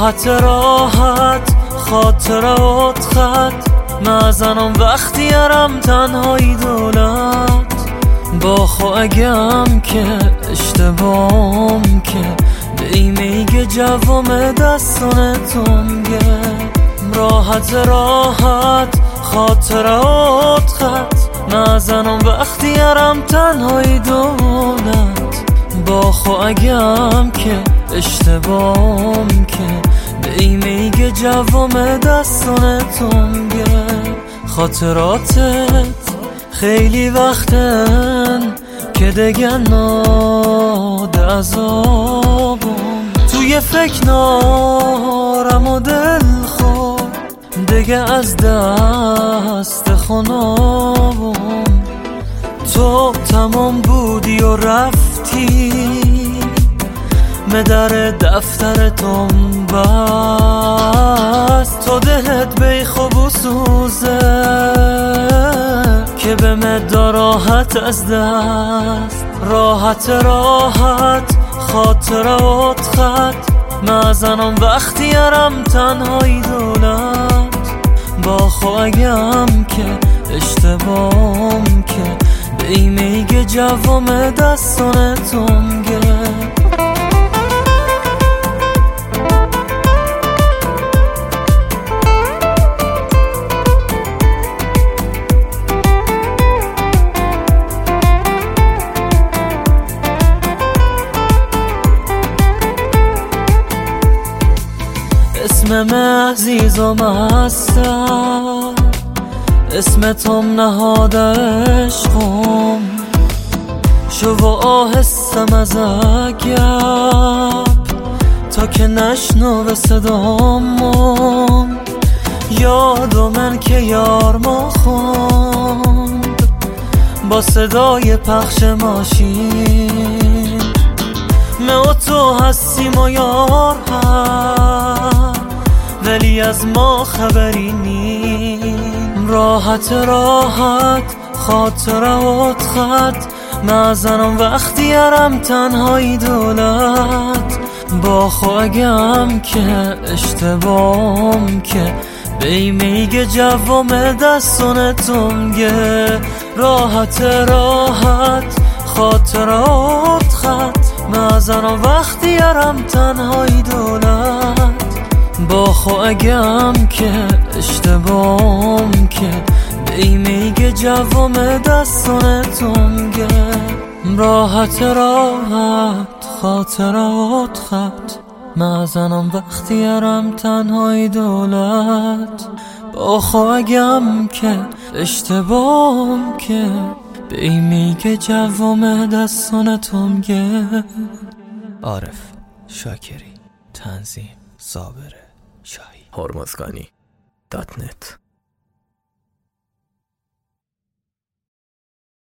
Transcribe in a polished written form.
راحت خاطرات خط مزنم وقتی ارم تنهایی دولت با خو اگم که اشتباهم که بیمیگه جوام دستانتون گه راحت خاطرات خط مزنم وقتی ارم تنهایی دولت با خو اگم که اشتباهم که بیمیگه جوام دستانتون گه خاطراتت خیلی وقتن که دگه ناد عذابم توی فکر نارم و دل خور دگه از دست خونابم تو تمام بودی و رفتی مدر دفترتون بست تو دلت بیخوب و سوزه که به مدا راحت از دست راحت خاطرات خط مزنم وقتی ارم تنهایی دولت با خو اگم که اشتباهم که بیمیگه جوام دستانتون گه اسمم عزیزم هستم اسمتم نهاد عشقم شو و آهستم از اگب تا که نشنو صدامم یاد من که یار ما خوند با صدای پخش ماشین ما تو هستیم و یار هم ولی از ما خبری نیم راحت خاطرات خط مزنم وقتی ارم تنهایی دولت با خو اگم که اشتباهم که بیمیگه جوام دستانتون گه راحت خاطرات خط مزنم وقتی ارم تنهایی دولت با خو اگم که اشتباهم که بیمیگه جوام دستانتون گه راحت خاطرات خط مزنم وقتی ارم تنهایی دولت با خو اگم که اشتباهم که بیمیگه جوام دستانتون گه عارف شاکری تنظیم صابر شاهی هرمزگانی .net